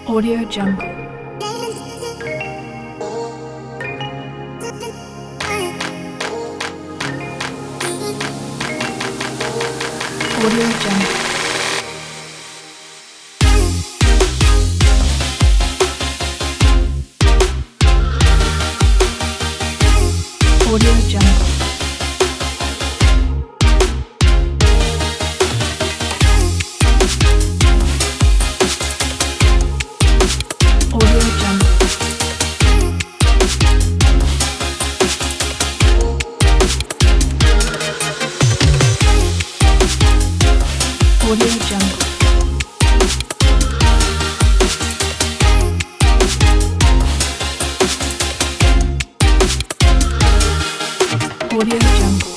Audio Jungle. Audio Jungle. Audio Jungle. Audio Jungle. Audio Jungle. Audio Jungle.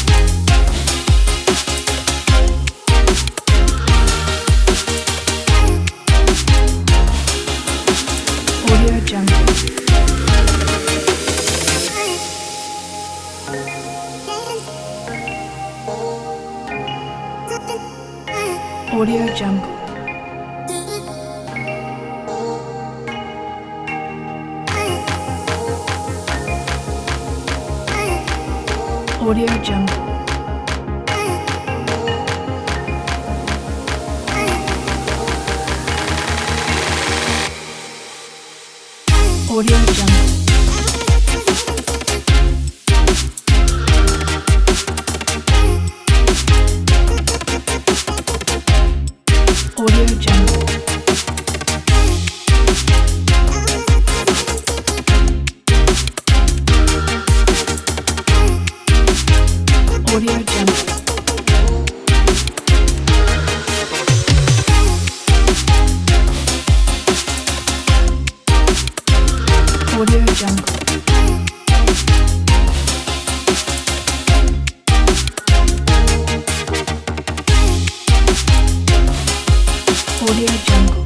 Audio Jungle. Audio Jungle. Audio Jungle. Audio Jungle. Audio Jungle. Audio Jungle. Audio Jungle. Audio Jungle.